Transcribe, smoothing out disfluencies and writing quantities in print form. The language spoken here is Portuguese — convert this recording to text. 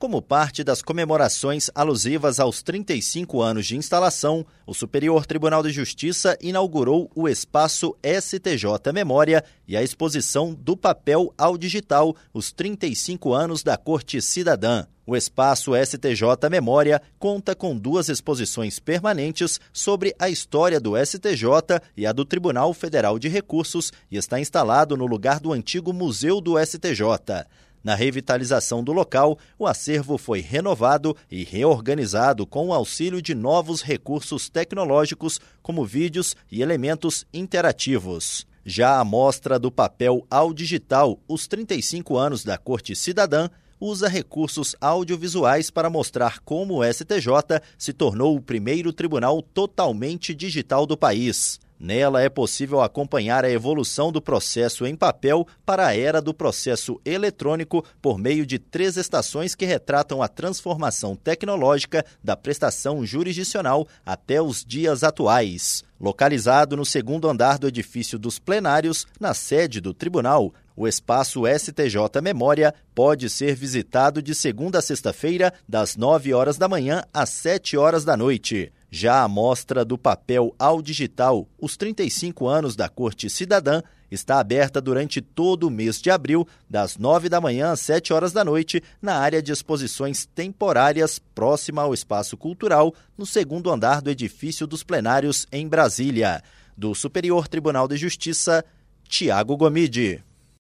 Como parte das comemorações alusivas aos 35 anos de instalação, o Superior Tribunal de Justiça inaugurou o espaço STJ Memória e a exposição Do Papel ao Digital, os 35 anos da Corte Cidadã. O espaço STJ Memória conta com 2 exposições permanentes sobre a história do STJ e a do Tribunal Federal de Recursos e está instalado no lugar do antigo Museu do STJ. Na revitalização do local, o acervo foi renovado e reorganizado com o auxílio de novos recursos tecnológicos, como vídeos e elementos interativos. Já a mostra do papel ao digital, os 35 anos da Corte Cidadã, usa recursos audiovisuais para mostrar como o STJ se tornou o primeiro tribunal totalmente digital do país. Nela é possível acompanhar a evolução do processo em papel para a era do processo eletrônico por meio de 3 estações que retratam a transformação tecnológica da prestação jurisdicional até os dias atuais. Localizado no 2º andar do edifício dos plenários, na sede do tribunal, o espaço STJ Memória pode ser visitado de segunda a sexta-feira, das 9 horas da manhã às 7 horas da noite. Já a mostra do papel ao digital, os 35 anos da Corte Cidadã, está aberta durante todo o mês de abril, das 9 da manhã às 7 horas da noite, na área de exposições temporárias próxima ao Espaço Cultural, no 2º andar do edifício dos plenários, em Brasília. Do Superior Tribunal de Justiça, Tiago Gomide.